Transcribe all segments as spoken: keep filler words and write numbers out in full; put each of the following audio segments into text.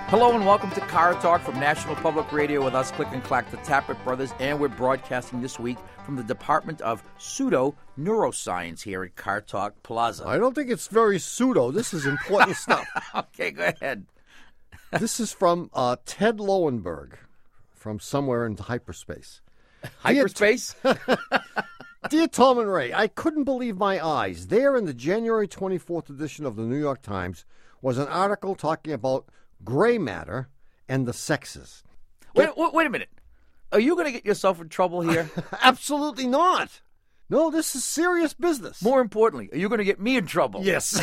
Hello and welcome to Car Talk from National Public Radio with us, Click and Clack, the Tappert Brothers, and we're broadcasting this week from the Department of Pseudo-Neuroscience here at Car Talk Plaza. I don't think it's very pseudo. This is important stuff. Okay, go ahead. This is from uh, Ted Lowenberg from somewhere in hyperspace. Hyperspace? Dear Tom and Ray, I couldn't believe my eyes. There in the January twenty-fourth edition of the New York Times was an article talking about gray matter and the sexes. Wait, wait, wait a minute. Are you going to get yourself in trouble here? Absolutely not. No, this is serious business. More importantly, are you going to get me in trouble? Yes.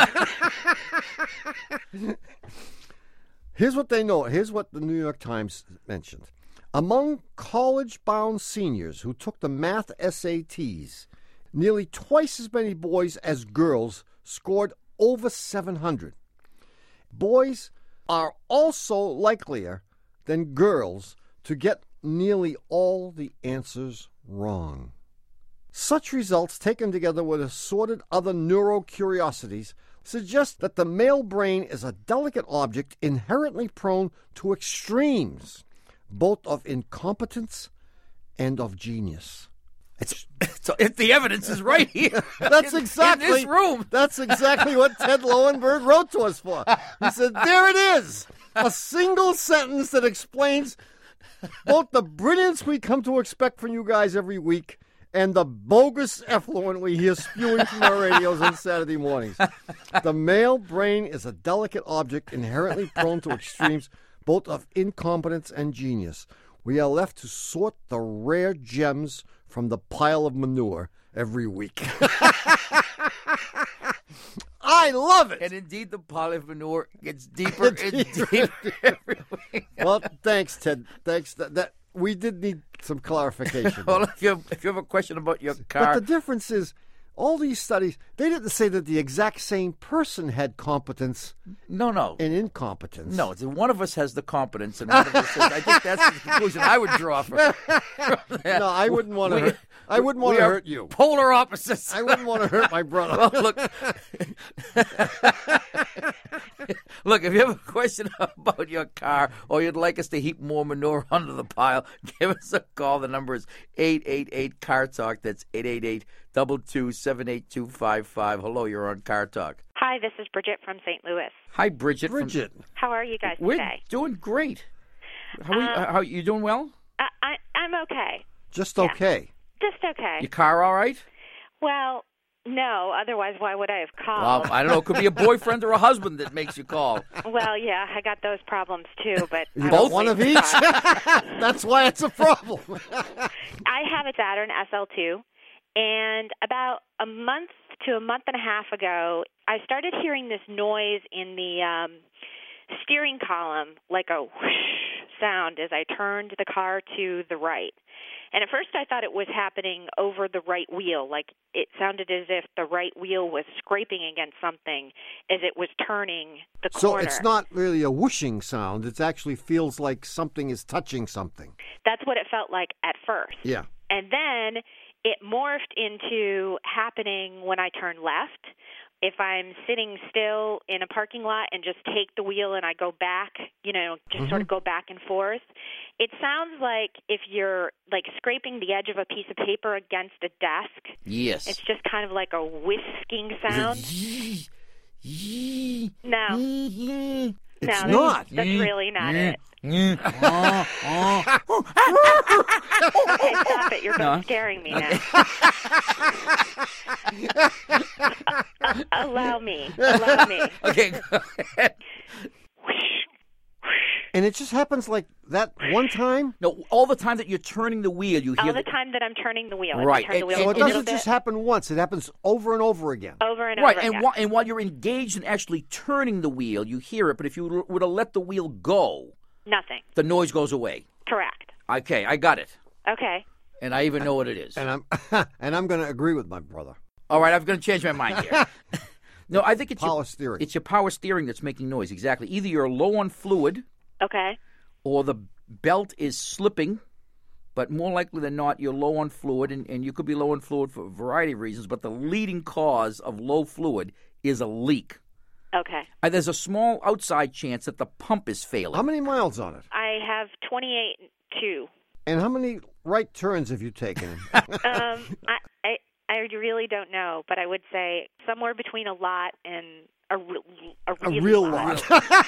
Here's what they know. Here's what the New York Times mentioned. Among college-bound seniors who took the math S A Ts, nearly twice as many boys as girls scored over seven hundred. Boys are also likelier than girls to get nearly all the answers wrong. Such results, taken together with assorted other neurocuriosities, suggest that the male brain is a delicate object inherently prone to extremes, both of incompetence and of genius. It's, it's, it, the evidence is right here. That's in, exactly in this room. That's exactly what Ted Lowenberg wrote to us for. He said, "There it is, a single sentence that explains both the brilliance we come to expect from you guys every week and the bogus effluent we hear spewing from our radios on Saturday mornings. The male brain is a delicate object inherently prone to extremes, both of incompetence and genius. We are left to sort the rare gems from the pile of manure every week." I love it. And indeed, the pile of manure gets deeper and deeper every week. Well, thanks, Ted. Thanks. That, that we did need some clarification. Well, if you, if you have a question about your car. But the difference is, all these studies, they didn't say that the exact same person had competence No, no. and incompetence. No, it's one of us has the competence, and one of us has, I think that's the conclusion I would draw from, from that. No, I wouldn't want to We- hurt. I wouldn't want we to are hurt you. Polar opposites. I wouldn't want to hurt my brother. Well, look, look, if you have a question about your car or you'd like us to heap more manure under the pile, give us a call. The number is eight eight eight, C A R Talk. That's eight eight eight, two two, seven eight two five five. Hello, you're on Car Talk. Hi, this is Bridget from Saint Louis. Hi, Bridget. from- Bridget. How are you guys We're today? doing great. How are you, Um, how you doing well? I, I, I'm okay. Just Yeah. okay. Just okay. Your car all right? Well, no, otherwise why would I have called? Well, I don't know. It could be a boyfriend or a husband that makes you call. Well, yeah, I got those problems too, but You I got was one of waiting each? for it. That's why it's a problem. I have a Saturn S L two, and about a month to a month and a half ago, I started hearing this noise in the um, steering column, like a whoosh sound as I turned the car to the right. And at first I thought it was happening over the right wheel, like it sounded as if the right wheel was scraping against something as it was turning the So corner. it's not really a whooshing sound. It actually feels like something is touching something. That's what it felt like at first. Yeah. And then it morphed into happening when I turn left. If I'm sitting still in a parking lot and just take the wheel and I go back, you know, just Mm-hmm. sort of go back and forth, it sounds like if you're like scraping the edge of a piece of paper against a desk. Yes. It's just kind of like a whisking sound. No, It's no, that's, not. that's really not it. Oh, oh. Okay, stop it. You're both No. scaring me now. Allow me. Allow me. Okay, go ahead. And it just happens like that one time? No, all the time that you're turning the wheel, you hear All the time that I'm turning the wheel. Right. I turn the And- wheel So a it little doesn't bit, just happen once. It happens over and over again. over and Right, over and, again. whi- and while you're engaged in actually turning the wheel, you hear it, but if you were to let the wheel go, Nothing. the noise goes away. Correct. Okay, I got it. Okay. And I even know what it is. And I'm and I'm going to agree with my brother. All right, I'm going to change my mind here. No, I think it's Power your, steering. It's your power steering that's making noise, exactly. Either you're low on fluid Okay. or the belt is slipping, but more likely than not, you're low on fluid, and, and you could be low on fluid for a variety of reasons, but the leading cause of low fluid is a leak. Okay. Uh, there's a small outside chance that the pump is failing. How many miles on it? I have twenty-eight point two. And how many right turns have you taken? um, I, I I really don't know, but I would say somewhere between a lot and a, re- a, A really real lot.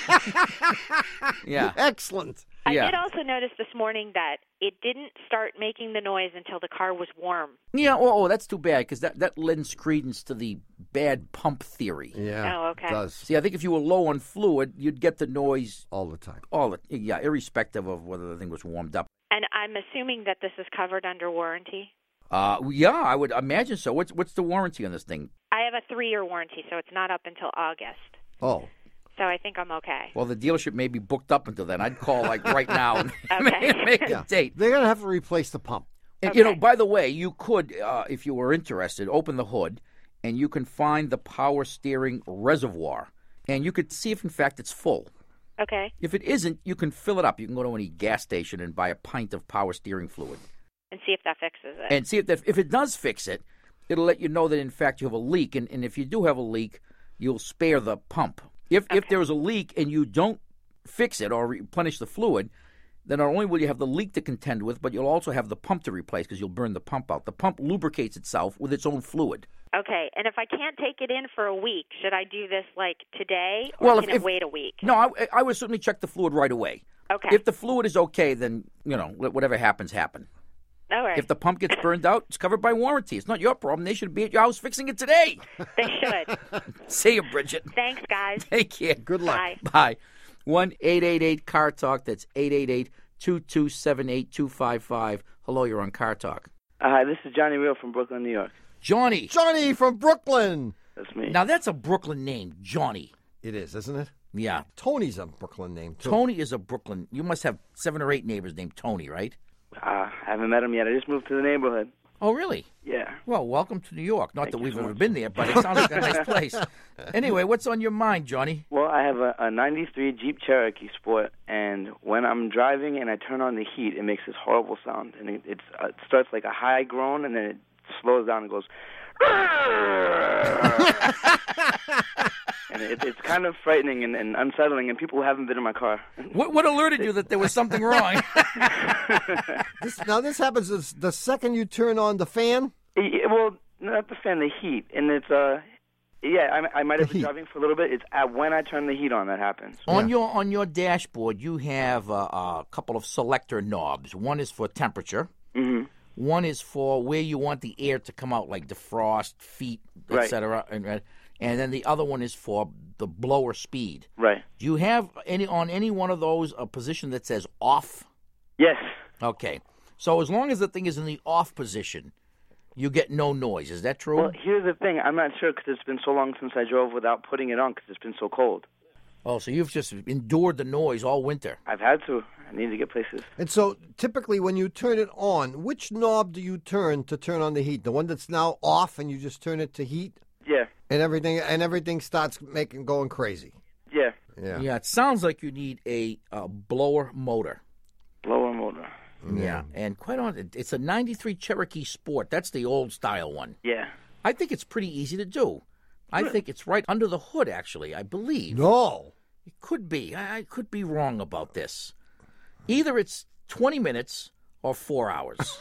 lot. Yeah. Excellent. I Yeah. did also notice this morning that it didn't start making the noise until the car was warm. Yeah, oh, oh that's too bad because that, that lends credence to the bad pump theory. Yeah. Oh, okay. It does. See, I think if you were low on fluid, you'd get the noise All the time. all the yeah, irrespective of whether the thing was warmed up. And I'm assuming that this is covered under warranty. Uh, yeah, I would imagine so. What's what's the warranty on this thing? I have a three-year warranty, so it's not up until August. Oh. So I think I'm okay. Well, the dealership may be booked up until then. I'd call like right now and Okay. make, make Yeah. a date. They're going to have to replace the pump. And you know, Okay. by the way, you could, uh, if you were interested, open the hood, and you can find the power steering reservoir, and you could see if in fact it's full. Okay. If it isn't, you can fill it up. You can go to any gas station and buy a pint of power steering fluid, And see if that fixes it. and see if that, if it does fix it, it'll let you know that in fact you have a leak, and, and if you do have a leak, you'll spare the pump. If if Okay. there's a leak and you don't fix it or replenish the fluid, then not only will you have the leak to contend with, but you'll also have the pump to replace because you'll burn the pump out. The pump lubricates itself with its own fluid. Okay. And if I can't take it in for a week, should I do this like today, or Well, can if- it if- wait a week? No, I, I would certainly check the fluid right away. Okay. If the fluid is okay, then, you know, let whatever happens, happen. All right. If the pump gets burned out, it's covered by warranty. It's not your problem. They should be at your house fixing it today. They should. See you, Bridget. Thanks, guys. Take care. Good luck. Bye. Bye. one eight eight eight car talk. That's eight eight eight, two two seven, eight two five five. Hello, you're on Car Talk. Hi, this is Johnny Real from Brooklyn, New York. Johnny. Johnny from Brooklyn. That's me. Now, that's a Brooklyn name, Johnny. It is, isn't it? Yeah. Tony's a Brooklyn name, too. Tony is a Brooklyn. You must have seven or eight neighbors named Tony, right? Uh, I haven't met him yet. I just moved to the neighborhood. Oh, really? Yeah. Well, welcome to New York. Not Thank that you we've so ever much. been there, but it sounds like a nice place. Anyway, what's on your mind, Johnny? Well, I have a, a ninety-three Jeep Cherokee Sport, and when I'm driving and I turn on the heat, it makes this horrible sound. And it, it's, uh, it starts like a high groan, and then it slows down and goes... and it, it's kind of frightening and, and unsettling, and people who haven't been in my car. What, what alerted you that there was something wrong? This, now, this happens the- the second you turn on the fan. Yeah, well, not the fan, the heat. And it's, uh, yeah, I, I might have The been heat. driving for a little bit. It's at, when I turn the heat on that happens. On Yeah. your on your dashboard, you have uh, a couple of selector knobs. One is for temperature. hmm One is for where you want the air to come out, like defrost, feet, Right. et cetera. And, uh, and then the other one is for the blower speed. Right. Do you have any on any one of those a position that says off? Yes. Okay. So as long as the thing is in the off position, you get no noise. Is that true? Well, here's the thing. I'm not sure because it's been so long since I drove without putting it on because it's been so cold. Oh, so you've just endured the noise all winter. I've had to. I need to get places. And so, typically, when you turn it on, which knob do you turn to turn on the heat? The one that's now off, and you just turn it to heat, Yeah. and everything, and everything starts making going crazy. Yeah. Yeah. Yeah, it sounds like you need a, uh blower motor. Blower motor. Yeah, and quite honestly, it's a ninety-three Cherokee Sport. That's the old style one. Yeah. I think it's pretty easy to do. I think it's right under the hood, actually, I believe. No. It could be. I, I could be wrong about this. Either it's twenty minutes or four hours.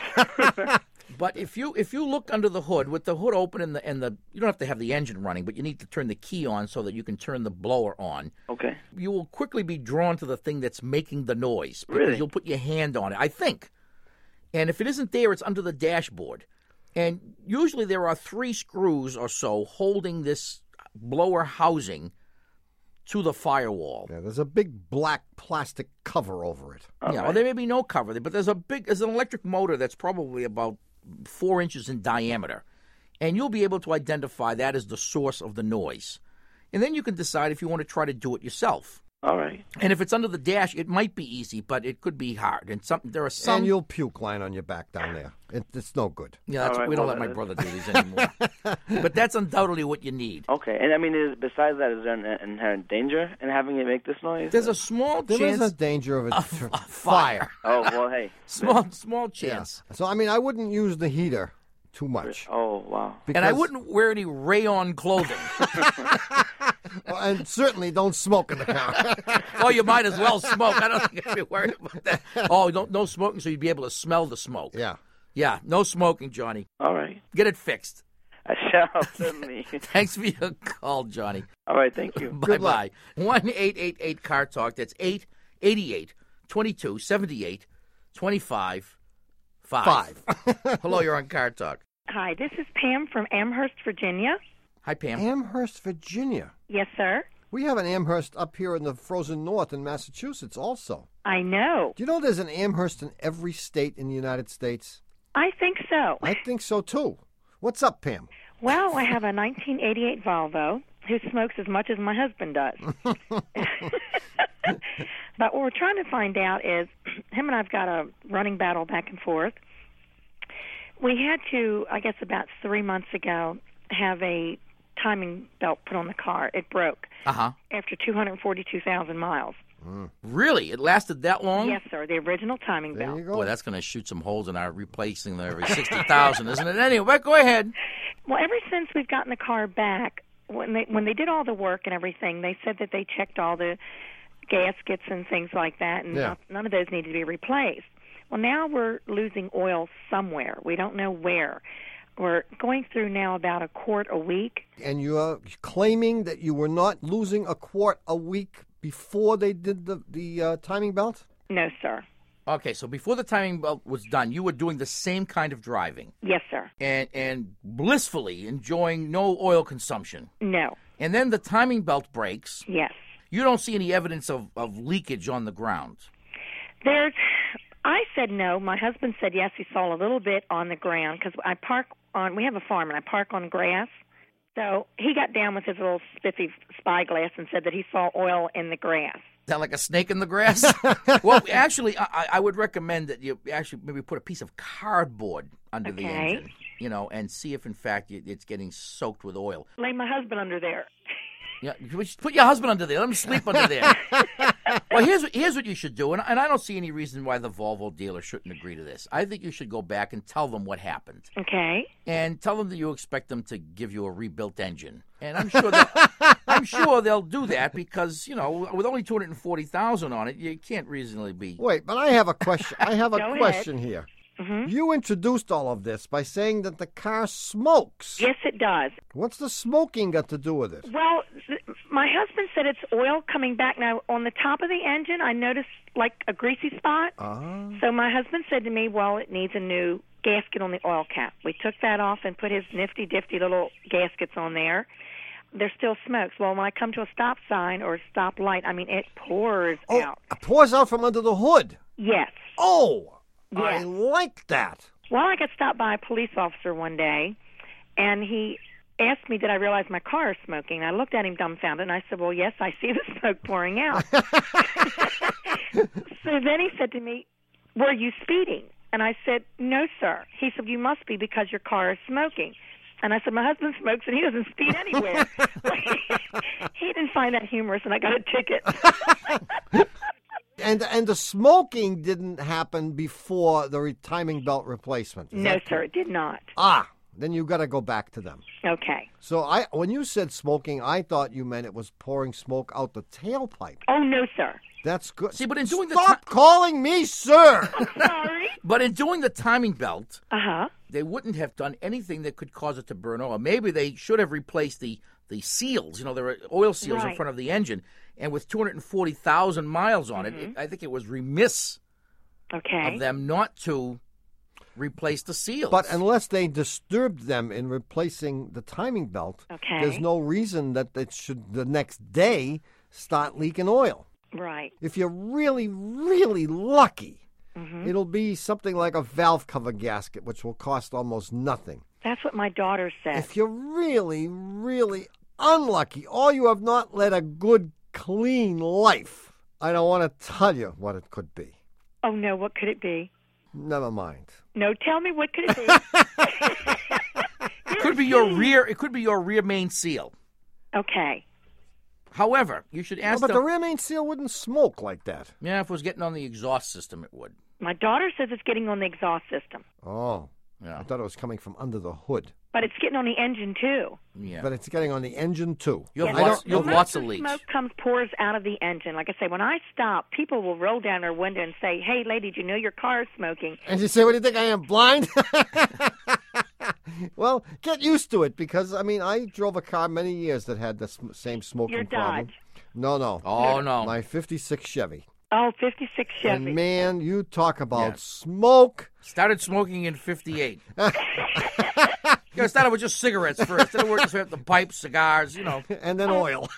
But if you if you look under the hood with the hood open and the and the you don't have to have the engine running, but you need to turn the key on so that you can turn the blower on. Okay. You will quickly be drawn to the thing that's making the noise because Really? you'll put your hand on it, I think. And if it isn't there, it's under the dashboard. And usually there are three screws or so holding this blower housing to the firewall. Yeah, there's a big black plastic cover over it. All yeah, right. well, there may be no cover there, but there's a big, there's an electric motor that's probably about four inches in diameter, and you'll be able to identify that as the source of the noise. And then you can decide if you want to try to do it yourself. All right. And if it's under the dash, it might be easy, but it could be hard. And some there are some. And you'll puke lying on your back down there. It, it's no good. yeah, that's, All right, we don't well, let my that- brother do these anymore. But that's undoubtedly what you need. Okay. And I mean, is, besides that, is there an inherent danger in having it make this noise? There's a small There chance is a danger of it. of, tur- of fire. Oh, well, hey. Small, small Yeah. chance. So I mean, I wouldn't use the heater too much. Oh, wow. And I because- wouldn't wear any rayon clothing. And certainly don't smoke in the car. Oh, you might as well smoke. I don't think I'd be worried about that. Oh, don't, no smoking, so you'd be able to smell the smoke. Yeah. Yeah, no smoking, Johnny. All right. Get it fixed. I shall, certainly. Thanks for your call, Johnny. All right, thank you. Bye-bye. one eight eight eight car talk. That's eight eight eight, two two, seven eight, two five five. Five. Hello, you're on Car Talk. Hi, this is Pam from Amherst, Virginia. Hi, Pam. Amherst, Virginia. Yes, sir. We have an Amherst up here in the frozen north in Massachusetts also. I know. Do you know there's an Amherst in every state in the United States? I think so. I think so, too. What's up, Pam? Well, I have a nineteen eighty-eight Volvo who smokes as much as my husband does. But what we're trying to find out is, him and I've got a running battle back and forth. We had to, I guess about three months ago, have a timing belt put on the car. It broke Uh-huh. after two hundred forty-two thousand miles. Really? It lasted that long? Yes, sir, the original timing There belt. you go. Boy, that's going to shoot some holes in our replacing them every sixty thousand, isn't it? Anyway, go ahead. Well, ever since we've gotten the car back, when they when they did all the work and everything, they said that they checked all the gaskets and things like that, and Yeah. not, none of those needed to be replaced. Well, now we're losing oil somewhere. We don't know where. We're going through now about a quart a week. And you're claiming that you were not losing a quart a week before they did the, the uh, timing belt? No, sir. Okay, so before the timing belt was done, you were doing the same kind of driving Yes, sir. and and blissfully enjoying no oil consumption. No. And then the timing belt breaks. Yes. You don't see any evidence of, of leakage on the ground. There's. I said no. My husband said yes. He saw a little bit on the ground because I park on. We have a farm and I park on grass. So he got down with his little spiffy spyglass and said that he saw oil in the grass. Sound like a snake in the grass? Well, actually, I, I would recommend that you actually maybe put a piece of cardboard under the Okay. engine, you know, and see if in fact it- it's getting soaked with oil. Lay my husband under there. Yeah, you just put your husband under there. Let him sleep under there. Well, here's what, here's what you should do, and, and I don't see any reason why the Volvo dealer shouldn't agree to this. I think you should go back and tell them what happened, Okay. and tell them that you expect them to give you a rebuilt engine. And I'm sure they'll, I'm sure they'll do that because, you know, with only two hundred forty thousand on it, you can't reasonably be. Wait, but I have a question. I have a Go ahead. question here. Mm-hmm. You introduced all of this by saying that the car smokes. Yes, it does. What's the smoking got to do with it? Well, th- my husband said it's oil coming back. Now, on the top of the engine, I noticed like a greasy spot. Ah. So my husband said to me, well, it needs a new gasket on the oil cap. We took that off and put his nifty-difty little gaskets on there. There's still smokes. Well, when I come to a stop sign or a stop light, I mean, it pours Oh, out. it pours out from under the hood. Yes. Oh, I Yes. like that. Well, I got stopped by a police officer one day, and he asked me, did I realize my car is smoking? And I looked at him dumbfounded, and I said, well, yes, I see the smoke pouring out. So then he said to me, were you speeding? And I said, no, sir. He said, you must be because your car is smoking. And I said, my husband smokes, and he doesn't speed anywhere. He didn't find that humorous, and I got a ticket. And and the smoking didn't happen before the re- timing belt replacement. Is No, that sir, it did not. Ah, then you got to go back to them. Okay. So I, when you said smoking, I thought you meant it was pouring smoke out the tailpipe. Oh, no, sir. That's good. See, but in doing the Stop ti- calling me sir. Sorry. But in doing the timing belt, Uh-huh. they wouldn't have done anything that could cause it to burn oil. Maybe they should have replaced the, the seals. You know, there are oil seals in Right. front of the engine. And with two hundred forty thousand miles on Mm-hmm. it, it, I think it was remiss Okay. of them not to replace the seals. But unless they disturbed them in replacing the timing belt, Okay. there's no reason that it should the next day start leaking oil. Right. If you're really, really lucky, Mm-hmm. it'll be something like a valve cover gasket, which will cost almost nothing. That's what my daughter said. If you're really, really unlucky, or you have not led a good, clean life, I don't want to tell you what it could be. Oh, no, what could it be? Never mind. No, tell me, what could it be? it could be your rear. It could be your rear main seal. Okay. However, you should No, ask but them. the rear main seal wouldn't smoke like that. Yeah, if it was getting on the exhaust system, it would. My daughter says it's getting on the exhaust system. Oh, Yeah. I thought it was coming from under the hood. but it's getting on the engine too. Yeah. But it's getting on the engine, too. You have Yeah, lots, the- you have the lots most of leaks. Smoke comes pours out of the engine. Like I say, when I stop, people will roll down their window and say, "Hey, lady, do you know your car is smoking?" And you say, what do you think, I am, blind? Well, get used to it, because, I mean, I drove a car many years that had the sm- same smoking Your problem. Dodge. No, no. Oh, no. My fifty-six Chevy. Oh, fifty-six Chevy. And, man, you talk about Yeah. smoke. Started smoking in fifty-eight. You know, started with just cigarettes first. Then it worked its way up to pipes, cigars, you know. And then oil.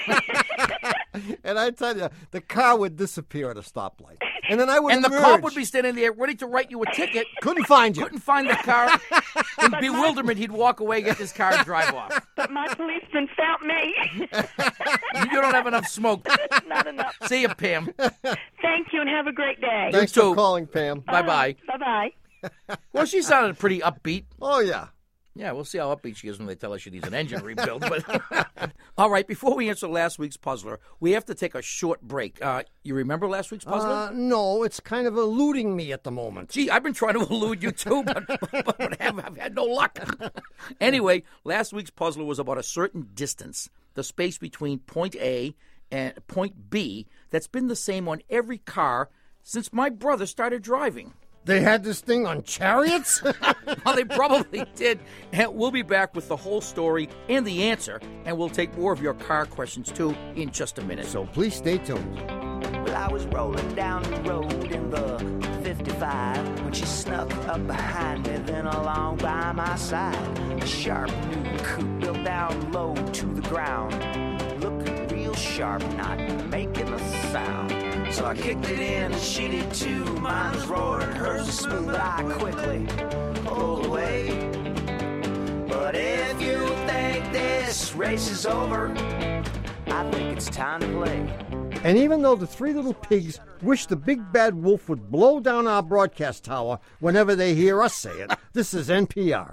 And I tell you, the car would disappear at a stoplight. And then I would And the emerge. cop would be standing there ready to write you a ticket. Couldn't find you. Couldn't find the car. In bewilderment, he'd walk away, get his car, and drive off. But my policeman found me. You don't have enough smoke. Not enough. See you, Pam. Thank you and have a great day. Thanks too. for calling, Pam. Bye-bye. Bye-bye. Well, she sounded pretty upbeat. Oh, yeah. Yeah, we'll see how upbeat she is when they tell her she needs an engine rebuild. But all right, before we answer last week's puzzler, we have to take a short break. Uh, you remember last week's puzzler? Uh, no, it's kind of eluding me at the moment. Gee, I've been trying to elude you too, but, but, but have, I've had no luck. Anyway, last week's puzzler was about a certain distance, the space between point A and point B, that's been the same on every car since my brother started driving. They had this thing on chariots? Well, they probably did. And we'll be back with the whole story and the answer, and we'll take more of your car questions too in just a minute. So please stay tuned. Well, I was rolling down the road in the fifty-five when she snuck up behind me, then along by my side. A sharp new coupe built down low to the ground, looking real sharp, not making a sound. So I kicked it in and she did too. Mine was roaring, hers was smooth, but I quickly pulled away. But if you think this race is over, I think it's time to play. And even though the three little pigs wish the big bad wolf would blow down our broadcast tower whenever they hear us say it, this is N P R.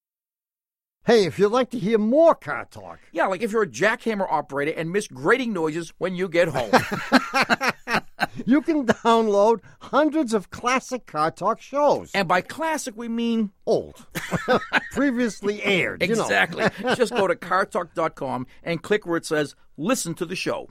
Hey, if you'd like to hear more car talk, Yeah, like if you're a jackhammer operator and miss grating noises when you get home. you can download hundreds of classic car talk shows. And by classic, we mean Old. Previously aired, you know. exactly. Just go to car talk dot com and click where it says listen to the show.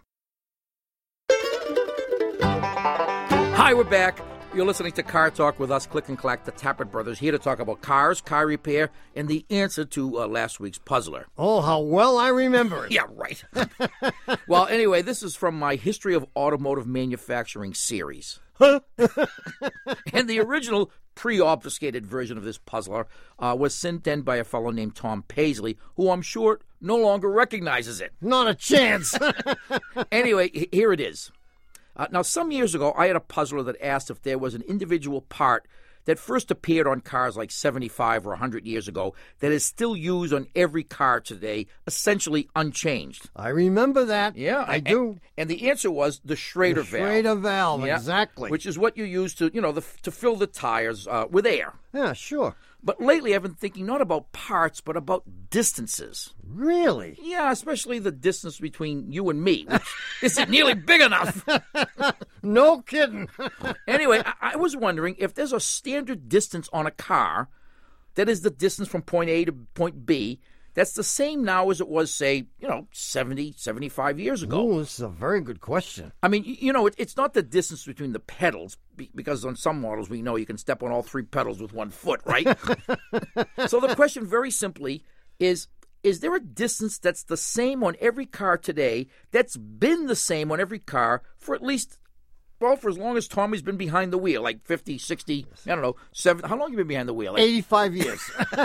Hi, we're back. You're listening to Car Talk with us, Click and Clack, the Tappert brothers, here to talk about cars, car repair, and the answer to uh, last week's puzzler. Oh, how well I remember it. Yeah, right. Well, anyway, this is from my History of Automotive Manufacturing series. And the original pre-obfuscated version of this puzzler uh, was sent in by a fellow named Tom Paisley, who I'm sure no longer recognizes it. Not a chance. Anyway, h- here it is. Uh, now, some years ago, I had a puzzler that asked if there was an individual part that first appeared on cars like seventy-five or one hundred years ago that is still used on every car today, essentially unchanged. I remember that. Yeah, I and- do. And the answer was the Schrader The valve. Schrader valve, Yeah, exactly. Which is what you use to, you know, the, to fill the tires uh, with air. Yeah, sure. But lately, I've been thinking not about parts, but about distances. Really? Yeah, especially the distance between you and me, which isn't nearly big enough. No kidding. Anyway, I, I was wondering if there's a standard distance on a car that is the distance from point A to point B that's the same now as it was, say, you know, seventy, seventy-five years ago. Oh, this is a very good question. I mean, y- you know, it, it's not the distance between the pedals, be- because on some models we know you can step on all three pedals with one foot, right? So the question very simply is, is there a distance that's the same on every car today that's been the same on every car for at least, well, for as long as Tommy's been behind the wheel, like fifty, sixty, I don't know, seven, how long have you been behind the wheel? Like, eighty-five years.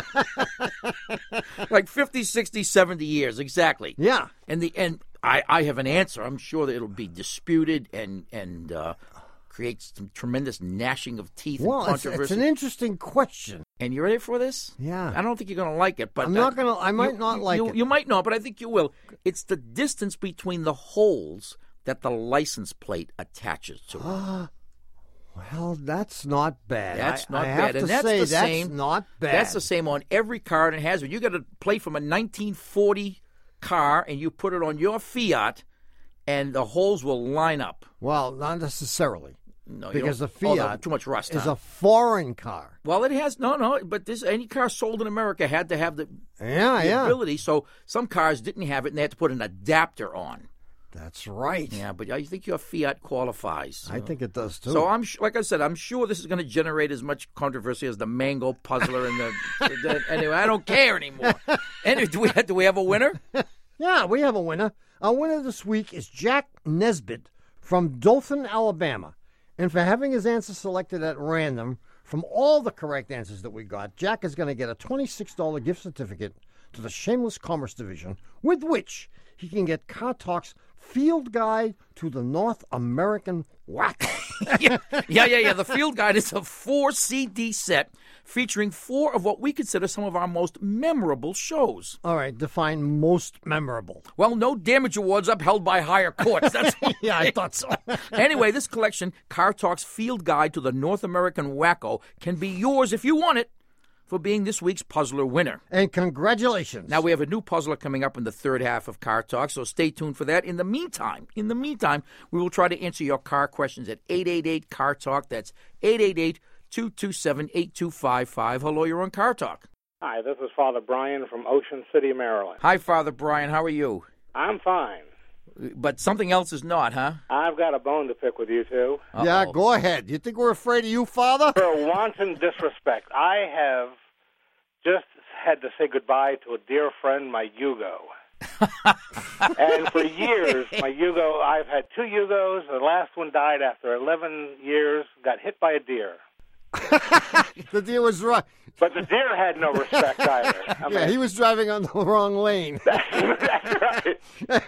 like fifty, sixty, seventy years, exactly. Yeah. And the and I, I have an answer. I'm sure that it'll be disputed and and uh, create some tremendous gnashing of teeth Well, and it's, controversy. it's an interesting question. And you ready for this? Yeah. I don't think you're going to like it, but I'm not gonna- I might you- not you- like you, it. You might not, but I think you will. It's the distance between the holes that the license plate attaches to. Well, that's not bad. That's I, not I bad, have to and that's say the that's same. not bad. That's the same on every car, and it has been. You got a plate from a nineteen forty car, and you put it on your Fiat, and the holes will line up. Well, not necessarily. No, you because the don't- oh, Fiat no, too much rust. is huh? a foreign car. Well, it has no, no. But this any car sold in America had to have the, Yeah, the yeah. ability. So some cars didn't have it, and they had to put an adapter on. That's right. Yeah, but I think your Fiat qualifies. I think it does too. So I'm sh- like I said, I'm sure this is going to generate as much controversy as the mango puzzler and the. the anyway, I don't care anymore. Anyway, do we have, do we have a winner? Yeah, we have a winner. Our winner this week is Jack Nesbitt from Dothan, Alabama. And for having his answer selected at random from all the correct answers that we got, Jack is going to get a twenty-six dollars gift certificate to the Shameless Commerce Division, with which he can get Car Talk's Field Guide to the North American Wacko. yeah, yeah, yeah, yeah. The Field Guide is a four C D set featuring four of what we consider some of our most memorable shows. All right, define most memorable. Well, no damage awards upheld by higher courts. That's Yeah, I thought so. Anyway, this collection, Car Talk's Field Guide to the North American Wacko, can be yours if you want it for being this week's Puzzler winner. And congratulations. Now, we have a new puzzler coming up in the third half of Car Talk, so stay tuned for that. In the meantime, in the meantime, we will try to answer your car questions at eight eight eight, C A R Talk. That's eight eight eight, two two seven, eight two five five. Hello, you're on Car Talk. Hi, this is Father Brian from Ocean City, Maryland. Hi, Father Brian. How are you? I'm fine. But something else is not, huh? I've got a bone to pick with you two. Yeah, Uh-oh. go ahead. You think we're afraid of you, Father? For wanton disrespect, I have just had to say goodbye to a dear friend, my Yugo. And for years, my Yugo, I've had two Yugos. The last one died after eleven years, got hit by a deer. The deer was right. But the deer had no respect either. I Yeah, mean, he was driving on the wrong lane. That's right.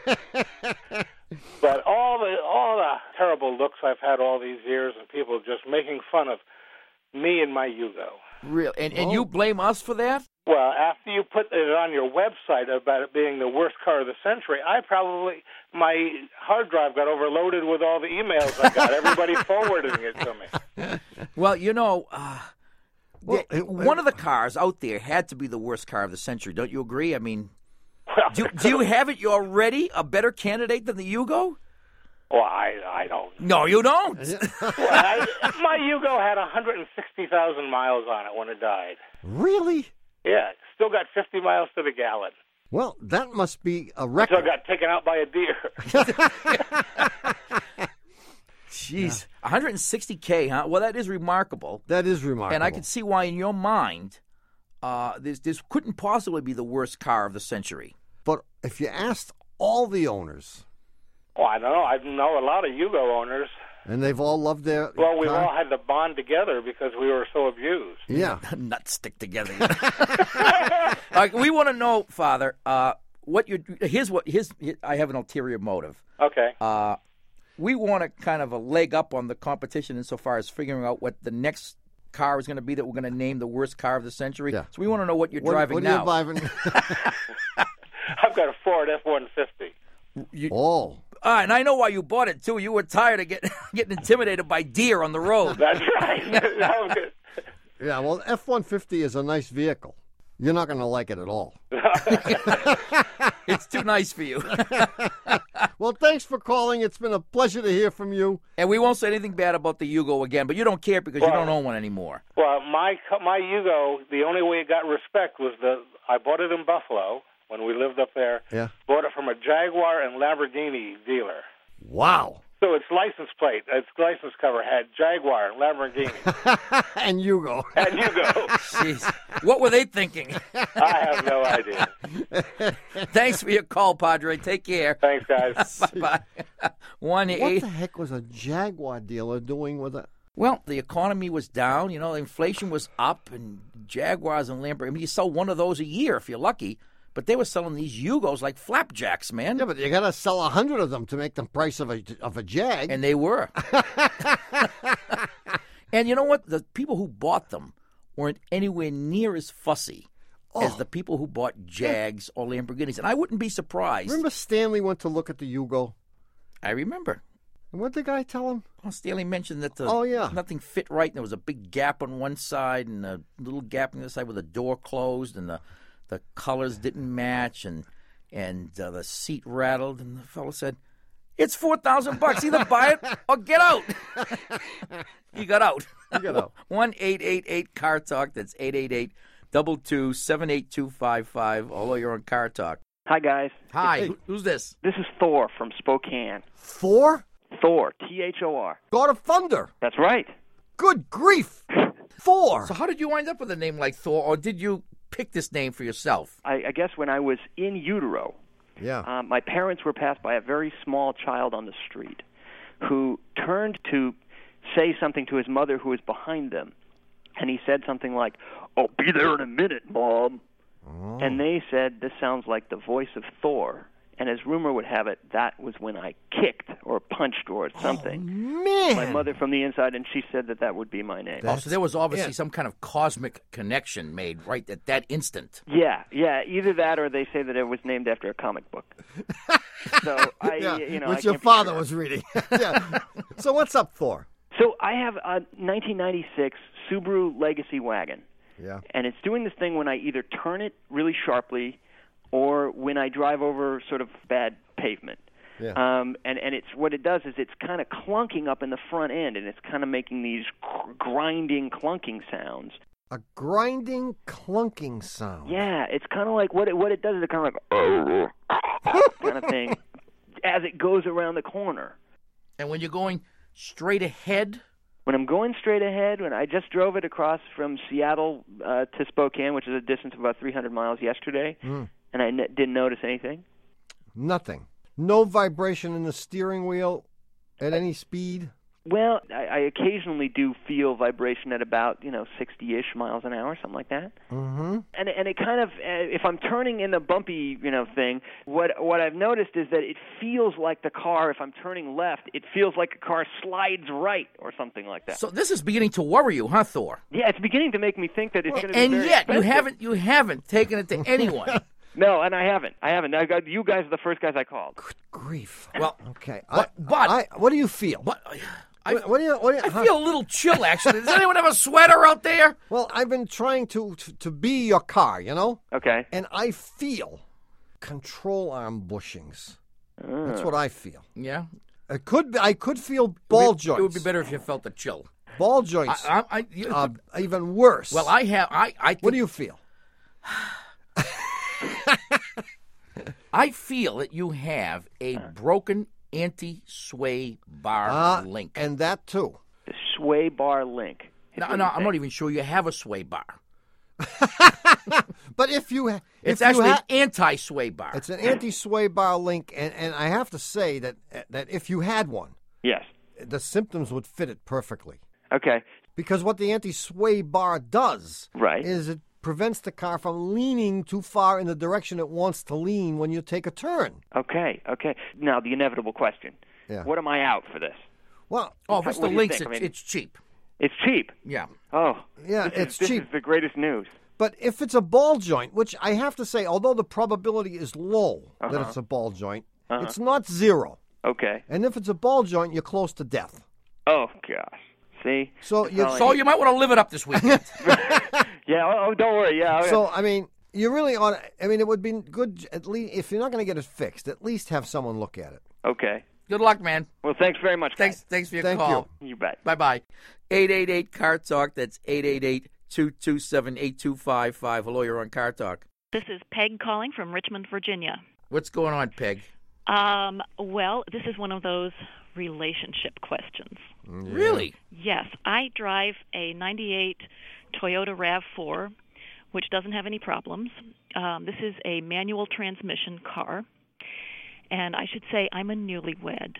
But all the all the terrible looks I've had all these years, and people just making fun of me and my Yugo. Real. And, and Oh. you blame us for that? Well, after you put it on your website about it being the worst car of the century, I probably my hard drive got overloaded with all the emails I got. Everybody forwarding it to me. Well, you know, uh, Well, the- it- one of the cars out there had to be the worst car of the century. Don't you agree? I mean, Well, do, do you have it already? A better candidate than the Yugo? well I I don't. No, you don't. Well, I, my Yugo had one hundred sixty thousand miles on it when it died. Really? Yeah, still got fifty miles to the gallon. Well, that must be a Until record. it got taken out by a deer. Jeez, one hundred sixty K, huh? Well, that is remarkable. That is remarkable. And I can see why, in your mind, uh, this this couldn't possibly be the worst car of the century. But if you asked all the owners, Well, I don't know. I know a lot of Yugo owners. and they've all loved their Well, we car, all had to bond together because we were so abused. yeah. Nuts stick together. All right, we want to know, Father, uh, what you here's what here's I have an ulterior motive. Okay. Uh, we want to kind of a leg up on the competition insofar as figuring out what the next car is going to be that we're going to name the worst car of the century. Yeah. So we want to know what you're What, driving what now. are you driving? I've got a Ford F one fifty. You- oh, Ah, and I know why you bought it too. You were tired of getting getting intimidated by deer on the road. That's right. That was good. yeah. Well, F one fifty is a nice vehicle. You're not going to like it at all. It's too nice for you. Well, thanks for calling. It's been a pleasure to hear from you. And we won't say anything bad about the Yugo again, but you don't care because you Well- don't own one anymore. Well, my my Yugo, the only way it got respect was the I bought it in Buffalo when we lived up there. Yeah. Bought it from a Jaguar and Lamborghini dealer. Wow. So its license plate, its license cover had Jaguar and Lamborghini. And you go. And Yugo. Jeez. What were they thinking? I have no idea. Thanks for your call, Padre. Take care. Thanks, guys. Bye-bye. One What eight. the heck was a Jaguar dealer doing with a? Well, the economy was down. You know, inflation was up, and Jaguars and Lamborghini. I mean, you sell one of those a year if you're lucky. But they were selling these Yugos like flapjacks, man. Yeah, but you got to sell a hundred of them to make the price of a of a Jag. And they were. And you know what? The people who bought them weren't anywhere near as fussy as Oh. the people who bought Jags or Lamborghinis. And I wouldn't be surprised. Remember Stanley went to look at the Yugo, I remember. and what did the guy tell him? Well, Stanley mentioned that the Oh, yeah. nothing fit right, and there was a big gap on one side and a little gap on the other side with the door closed, and the the colors didn't match, and and uh, the seat rattled. And the fellow said, It's four thousand bucks. Either buy it or get out. You got out. You got out. one eight eight eight car talk. That's eight eight eight, two two, seven eight two five five. Although you're on Car Talk. Hi, guys. Hi. Hey. Who- Who's this? This is Thor from Spokane. Thor? Thor, T H O R. God of Thunder. That's right. Good grief. Thor. So how did you wind up with a name like Thor, or did you pick this name for yourself? I, I guess when I was in utero, Yeah. um, my parents were passed by a very small child on the street who turned to say something to his mother who was behind them. And he said something like, "I'll be there in a minute, Mom." Oh. And they said, "This sounds like the voice of Thor." And as rumor would have it, that was when I kicked or punched or something. Man. My mother from the inside, and she said that that would be my name. Oh, so there was obviously yeah. some kind of cosmic connection made right at that instant. Yeah, yeah, either that or they say that it was named after a comic book. So I, Yeah, you know, which I your can't be father sure. was reading. Yeah. So what's up, Thor? So I have a nineteen ninety-six Subaru Legacy wagon, Yeah. and it's doing this thing when I either turn it really sharply or when I drive over sort of bad pavement. Yeah. Um, and, and it's what it does is it's kind of clunking up in the front end, and it's kind of making these gr- grinding, clunking sounds. A grinding, clunking sound. Yeah, it's kind of like what it what it does is it kind of like kind of thing as it goes around the corner. And when you're going straight ahead, When I'm going straight ahead, when I just drove it across from Seattle uh, to Spokane, which is a distance of about three hundred miles yesterday, Mm. and I n- didn't notice anything. Nothing. No vibration in the steering wheel at any speed. Well, I, I occasionally do feel vibration at about, you know, sixty-ish miles an hour, something like that. Mm-hmm. And and it kind of, uh, if I'm turning in the bumpy, you know, thing, what what I've noticed is that it feels like the car, if I'm turning left, it feels like a car slides right or something like that. so this is beginning to worry you, huh, Thor? Yeah, it's beginning to make me think that it's going to be And very yet you expensive. haven't you haven't taken it to anyone. No, and I haven't. I haven't. I got you guys are the first guys I called. Good grief. Well, Okay. But- I, but- I, what do you feel? but I, what, what do you? What do you? I huh? feel a little chill actually. Does anyone have a sweater out there? Well, I've been trying to, to to be your car, you know, Okay. and I feel control arm bushings. That's Uh. what I feel. Yeah. It could be. I could feel ball it would, joints. It would be better if you felt the chill. Ball joints. I, I, I, you, uh, even worse. well, I have. I, I think, What do you feel? I feel that you have a broken anti-sway bar Ah, link. and that too. The sway bar link. is No, what no, you I'm think. not even sure you have a sway bar. But if you, ha- It's if actually you ha- an anti-sway bar. it's an anti-sway bar link, and, and I have to say that that if you had one, Yes. the symptoms would fit it perfectly. Okay. Because what the anti-sway bar does Right. is it prevents the car from leaning too far in the direction it wants to lean when you take a turn. Okay. Okay. Now the inevitable question. Yeah. What am I out for this? Well, oh, if it's what the do you links, think? I it's, mean- it's cheap. It's cheap. Yeah. Oh. yeah, this is- it's this cheap. is the greatest news. But if it's a ball joint, which I have to say, although the probability is low that Uh-huh. it's a ball joint, Uh-huh. it's not zero. Okay. And if it's a ball joint, you're close to death. Oh gosh. See. So That's you, all I So need. you might want to live it up this weekend. Yeah. Oh, oh, don't worry. Yeah. Okay. so I mean, you really ought. to- I mean, it would be good at least if you're not going to get it fixed, at least have someone look at it. okay. Good luck, man. Well, thanks very much. Thanks, guys. thanks for your Thank call. You bet. Bye bye. eight eight eight Car Talk. That's eight eight eight, two two seven, eight two five five. Hello, you're on Car Talk. This is Peg calling from Richmond, Virginia. What's going on, Peg? Um, well, this is one of those relationship questions. Really? Yes, I drive a ninety-eight Toyota RAV four, which doesn't have any problems. Um, this is a manual transmission car, and I should say I'm a newlywed.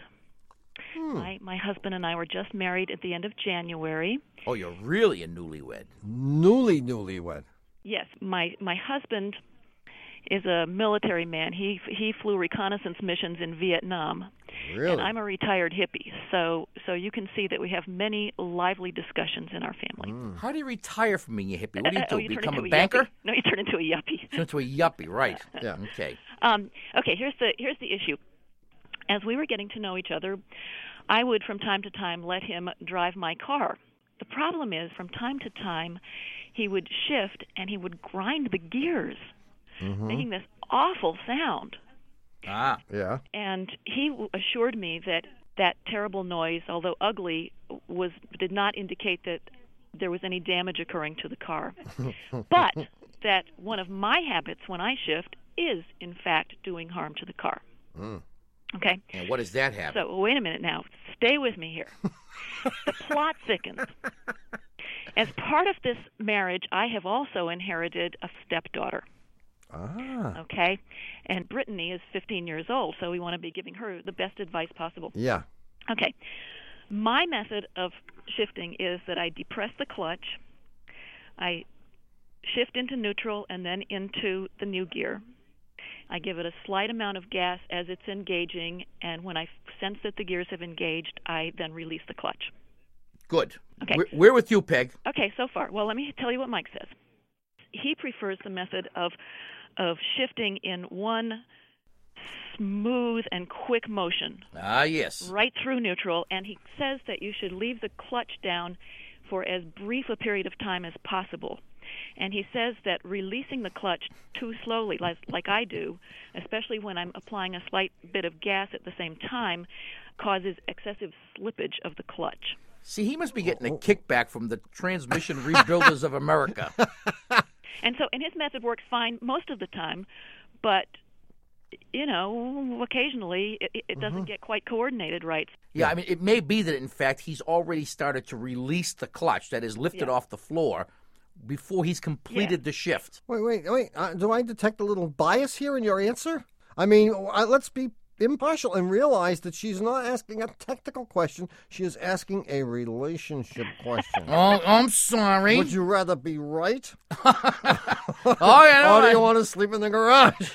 My, my husband and I were just married at the end of January. Oh, you're really a newlywed. Newly, newlywed. Yes, my my husband is a military man. He he flew reconnaissance missions in Vietnam. Really? And I'm a retired hippie. So so you can see that we have many lively discussions in our family. How do you retire from being a hippie? What do you Uh, do? oh, you turn Become into a banker? Yuppie. No, you turn into a yuppie. Turn into a yuppie, right? Yeah. Okay. Um, okay, here's the here's the issue. As we were getting to know each other, I would from time to time let him drive my car. The problem is, from time to time, he would shift and he would grind the gears, Mm-hmm. making this awful sound. Ah. Yeah. And he w- assured me that that terrible noise, although ugly, was did not indicate that there was any damage occurring to the car. But that one of my habits when I shift is, in fact, doing harm to the car. Mm. Okay? And what does that have? So, wait a minute now. Stay with me here. The plot thickens. As part of this marriage, I have also inherited a stepdaughter. Ah. Okay? And Brittany is fifteen years old, so we want to be giving her the best advice possible. Yeah. Okay. My method of shifting is that I depress the clutch, I shift into neutral and then into the new gear. I give it a slight amount of gas as it's engaging, and when I sense that the gears have engaged, I then release the clutch. Good. Okay. We're, we're with you, Peg. Okay, so far. Well, let me tell you what Mike says. He prefers the method of of shifting in one smooth and quick motion. Ah, yes. Right through neutral, and he says that you should leave the clutch down for as brief a period of time as possible. And he says that releasing the clutch too slowly, like, like I do, especially when I'm applying a slight bit of gas at the same time, causes excessive slippage of the clutch. See, he must be getting a kickback from the Transmission Rebuilders of America. And so, and his method works fine most of the time, but, you know, occasionally it, it doesn't mm-hmm. get quite coordinated right. Yeah, I mean, it may be that, in fact, he's already started to release the clutch, that is, lifted Yeah. off the floor, before he's completed Yeah. the shift. Wait, wait, wait. Uh, do I detect a little bias here in your answer? I mean, uh, let's be impartial and realize that she's not asking a technical question. She is asking a relationship question. Oh, I'm sorry. Would you rather be right? Oh, yeah, no, or do I- you want to sleep in the garage?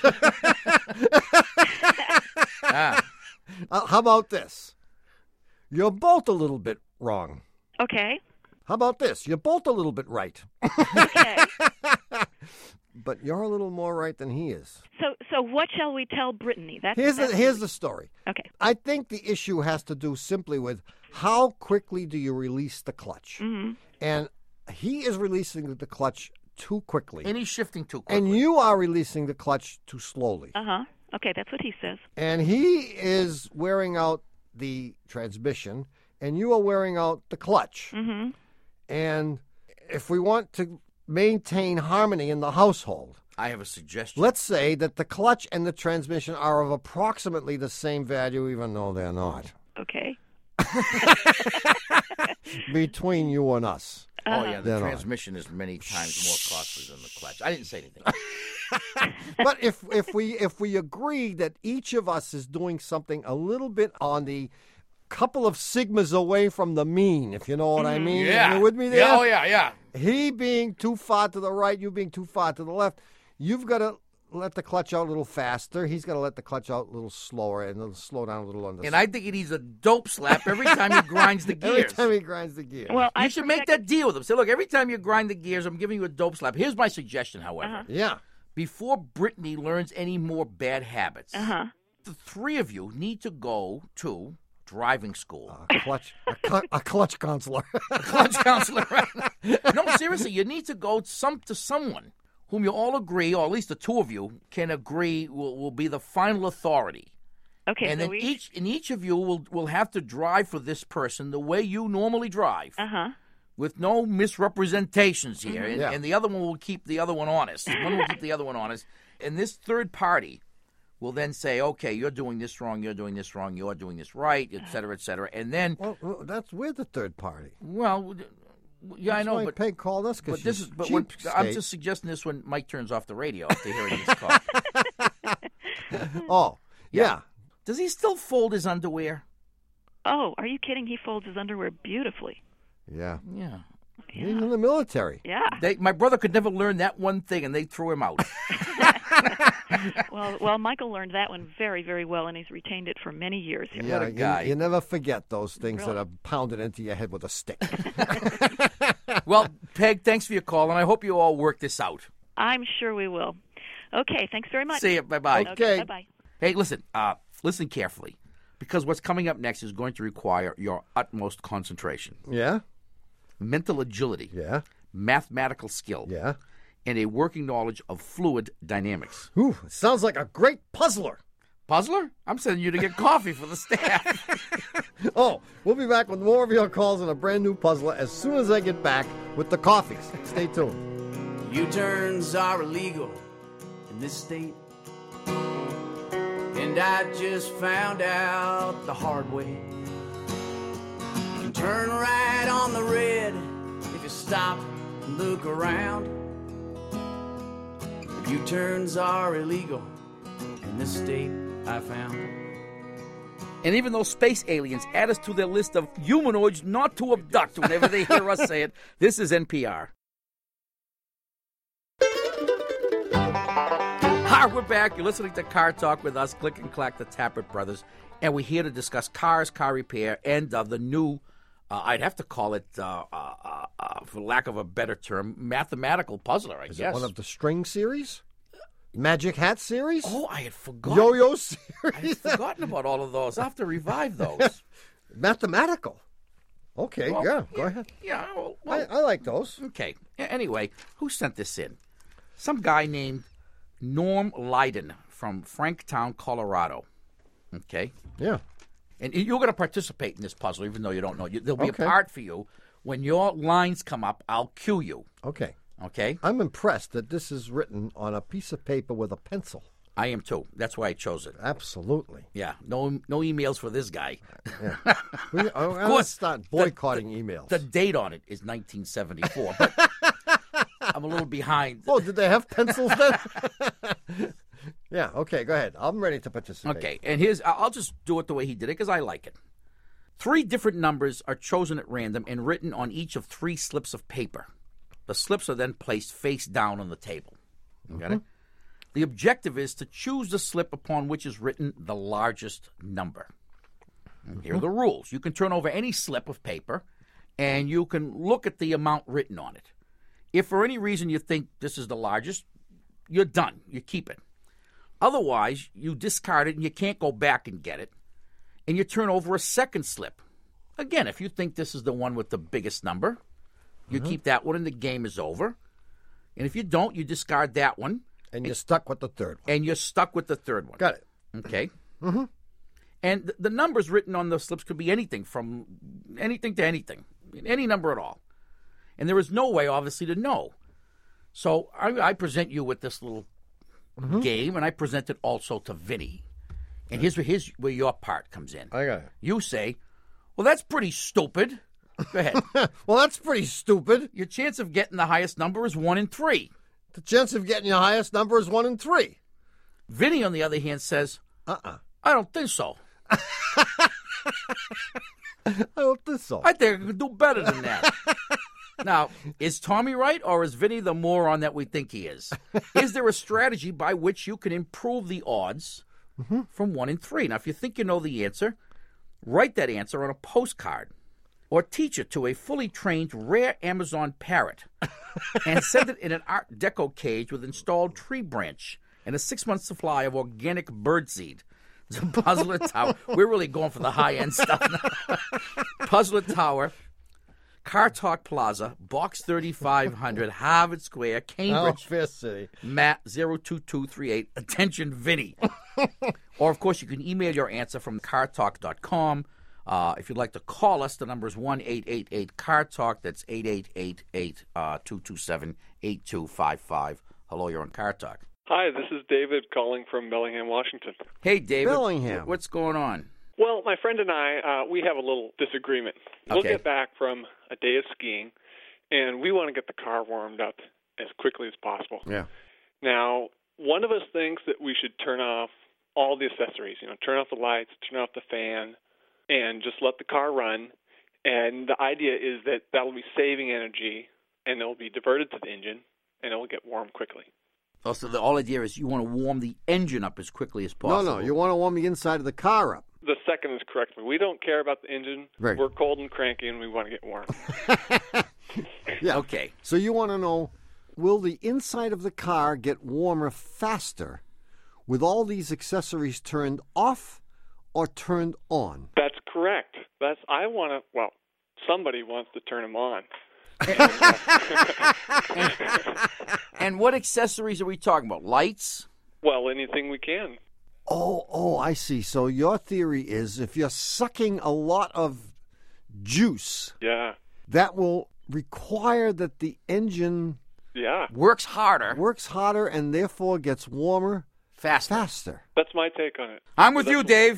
Ah. Uh, how about this? You're both a little bit wrong. Okay. How about this? You're both a little bit right. Okay. But you're a little more right than he is. So, so what shall we tell Brittany? That's, Here's that's the here's the story. Okay. I think the issue has to do simply with how quickly do you release the clutch. Mm-hmm. And he is releasing the clutch too quickly. And he's shifting too quickly. And you are releasing the clutch too slowly. Uh-huh. Okay, that's what he says. And he is wearing out the transmission, and you are wearing out the clutch. Mm-hmm. And if we want to maintain harmony in the household, I have a suggestion. let's say that the clutch and the transmission are of approximately the same value, even though they're not. Okay. Between you and us. Oh, yeah, the They're not. transmission is many times more costly than the clutch. I didn't say anything. But if if we if we agree that each of us is doing something a little bit on the couple of sigmas away from the mean, if you know what I mean. Yeah. You with me there? Yeah, oh, yeah, yeah. He being too far to the right, you being too far to the left. You've got to let the clutch out a little faster. He's got to let the clutch out a little slower and it'll slow down a little on the And I think he needs a dope slap every time he grinds the every gears. time he grinds the gear. Well, You I should make that deal with him. Say, look, every time you grind the gears, I'm giving you a dope slap. Here's my suggestion, however. Uh-huh. Yeah. Before Brittany learns any more bad habits, Uh-huh. the three of you need to go to driving school. A clutch, a, cl- a clutch counselor. A clutch counselor, right? No, seriously, you need to go some to someone whom you all agree, or at least the two of you can agree, will, will be the final authority. Okay, and so then we... each and each of you will will have to drive for this person the way you normally drive, Uh-huh. with no misrepresentations here. Mm-hmm. And, Yeah. and the other one will keep the other one honest. One will keep the other one honest. And this third party will then say, okay, you're doing this wrong, you're doing this wrong, you're doing this right, et cetera, et cetera. And then, Well, well, that's we're the third party. well, yeah, I That's know, why but Peg called us but because this is but when, I'm just suggesting this when Mike turns off the radio after hearing this call. Oh, yeah. Does he still fold his underwear? Oh, are you kidding? He folds his underwear beautifully. Yeah. Yeah. He's in the military. Yeah. They, my brother could never learn that one thing, and they threw him out. Well, well, Michael learned that one very, very well, and he's retained it for many years. Here. Yeah, a you- guy. You, never forget those things Really? that are pounded into your head with a stick. Well, Peg, thanks for your call, and I hope you all work this out. I'm sure we will. Okay, thanks very much. See you. Bye-bye. Okay. Bye-bye. Hey, listen, uh, listen carefully, because what's coming up next is going to require your utmost concentration, Yeah? mental agility, Yeah? mathematical skill, Yeah? and a working knowledge of fluid dynamics. Ooh, sounds like a great puzzler. Puzzler? I'm sending you to get coffee for the staff. Oh, we'll be back with more of your calls on a brand new puzzler as soon as I get back with the coffees. Stay tuned. U-turns are illegal in this state, and I just found out the hard way. You can turn right on the red if you stop and look around. U-turns are illegal in this state, I found. And even though space aliens add us to their list of humanoids not to abduct whenever they hear us say it, this is N P R. Hi, we're back. You're listening to Car Talk with us, Click and Clack, the Tappert brothers. And we're here to discuss cars, car repair, and uh, the new, uh, I'd have to call it, uh, uh, uh, uh, for lack of a better term, mathematical puzzler, I Is guess. it one of the string series? Magic Hat series? Oh, I had forgotten. Yo-Yo series? I had forgotten about all of those. I'll have to revive those. Mathematical. Okay, Well, yeah, go ahead. Yeah, well, well, I, I like those. okay. A- Anyway, who sent this in? Some guy named Norm Leiden from Franktown, Colorado. Okay? Yeah. And you're going to participate in this puzzle, even though you don't know. You, there'll be Okay. a part for you. When your lines come up, I'll cue you. Okay. Okay? I'm impressed that this is written on a piece of paper with a pencil. I am too. That's why I chose it. Absolutely. Yeah. No no emails for this guy. Yeah. We, oh, Of let's course, start boycotting emails. The date on it is nineteen seventy-four. But I'm a little behind. Oh, did they have pencils then? Yeah, okay, go ahead. I'm ready to participate. Okay, and here's, I'll just do it the way he did it because I like it. Three different numbers are chosen at random and written on each of three slips of paper. The slips are then placed face down on the table. You got it? The objective is to choose the slip upon which is written the largest number. And here are the rules. You can turn over any slip of paper, and you can look at the amount written on it. If for any reason you think this is the largest, you're done. You keep it. Otherwise, you discard it and you can't go back and get it. And you turn over a second slip. Again, if you think this is the one with the biggest number, you keep that one and the game is over. And if you don't, you discard that one. And you're stuck with the third one. And you're stuck with the third one. Got it. Okay. Mm-hmm. And th- the numbers written on the slips could be anything from anything to anything. Any number at all. And there is no way, obviously, to know. So I, I present you with this little mm-hmm. game, and I present it also to Vinny. And here's where, here's where your part comes in. I got it. You say, well, that's pretty stupid. Go ahead. Well, that's pretty stupid. Your chance of getting the highest number is one in three. The chance of getting your highest number is one in three. Vinny, on the other hand, says, uh-uh. I don't think so. I don't think so. I think I could do better than that. Now, is Tommy right, or is Vinny the moron that we think he is? Is there a strategy by which you can improve the odds mm-hmm. from one in three? Now, if you think you know the answer, write that answer on a postcard or teach it to a fully trained rare Amazon parrot and send it in an Art Deco cage with installed tree branch and a six-month supply of organic birdseed. The Puzzler Tower. We're really going for the high-end stuff now. Puzzler Tower, Car Talk Plaza, Box thirty-five hundred, Harvard Square, Cambridge, oh, Fair City. Matt zero two two three eight. Attention, Vinny. Or, of course, you can email your answer from car talk dot com. Uh, if you'd like to call us, the number is one eight eight eight car talk. That's eight eight eight eight two two seven eight two five five. Hello, you're on Car Talk. Hi, this is David calling from Bellingham, Washington. Hey, David. Bellingham. What's going on? Well, my friend and I, uh, we have a little disagreement. We'll Okay. get back from a day of skiing, and we want to get the car warmed up as quickly as possible. Yeah. Now, one of us thinks that we should turn off all the accessories, you know, turn off the lights, turn off the fan, and just let the car run. And the idea is that that will be saving energy, and it will be diverted to the engine, and it will get warm quickly. Oh, so the whole idea is you want to warm the engine up as quickly as No, possible. no, you want to warm the inside of the car up. The second is correct. We don't care about the engine. Right. We're cold and cranky, and we want to get warm. Yeah. Okay. So you want to know, will the inside of the car get warmer faster with all these accessories turned off or turned on? That's correct. That's I want to. Well, somebody wants to turn them on. And what accessories are we talking about? Lights? Well, anything we can. Oh, oh, I see. So your theory is if you're sucking a lot of juice, Yeah. that will require that the engine Yeah. Works harder. works harder and therefore gets warmer Faster. faster. That's my take on it. I'm with you, Dave.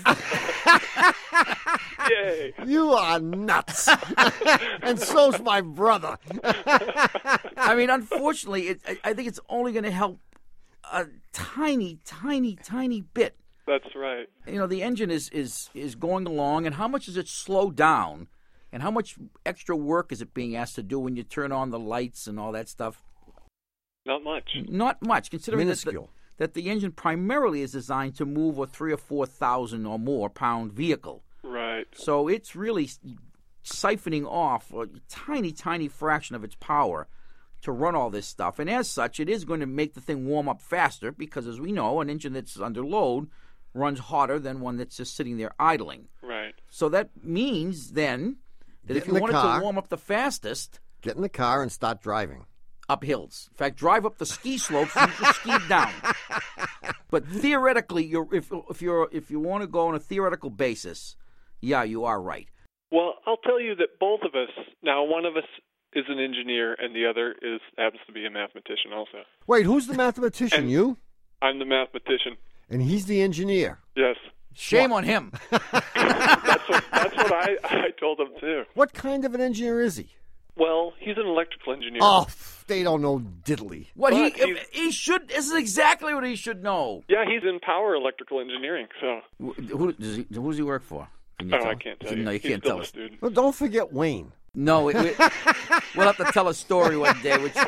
Yay. You are nuts. And so's my brother. I mean, unfortunately, it, I, I think it's only going to help a tiny, tiny, tiny bit. That's right. You know, the engine is, is, is going along, and how much does it slow down? And how much extra work is it being asked to do when you turn on the lights and all that stuff? Not much. Not much, considering that the, Minuscule. that the engine primarily is designed to move a three or four thousand or more pound vehicle. Right. So it's really siphoning off a tiny, tiny fraction of its power to run all this stuff. And as such, it is going to make the thing warm up faster because, as we know, an engine that's under load runs hotter than one that's just sitting there idling. Right. So that means then that Get if in you the wanted car. to warm up the fastest, Get in the car and start driving. up hills. In fact, drive up the ski slopes and you can ski down. But theoretically, you're, if if you're if you want to go on a theoretical basis, yeah, you are right. Well, I'll tell you that both of us, now one of us is an engineer and the other is happens to be a mathematician also. Wait, who's the mathematician? And- you? I'm the mathematician. And he's the engineer. Yes. Shame on him. That's what, that's what I, I told him too. What kind of an engineer is he? Well, he's an electrical engineer. Oh, they don't know diddly. What he But he's- he should this is exactly what he should know. Yeah, he's in power electrical engineering, so. Wh- Who does he, who does he work for? Can Oh, tell I us? can't tell you. No, you He's can't still tell a us. student. Well, don't forget Wayne. No, it, we, we'll have to tell a story one day. Which,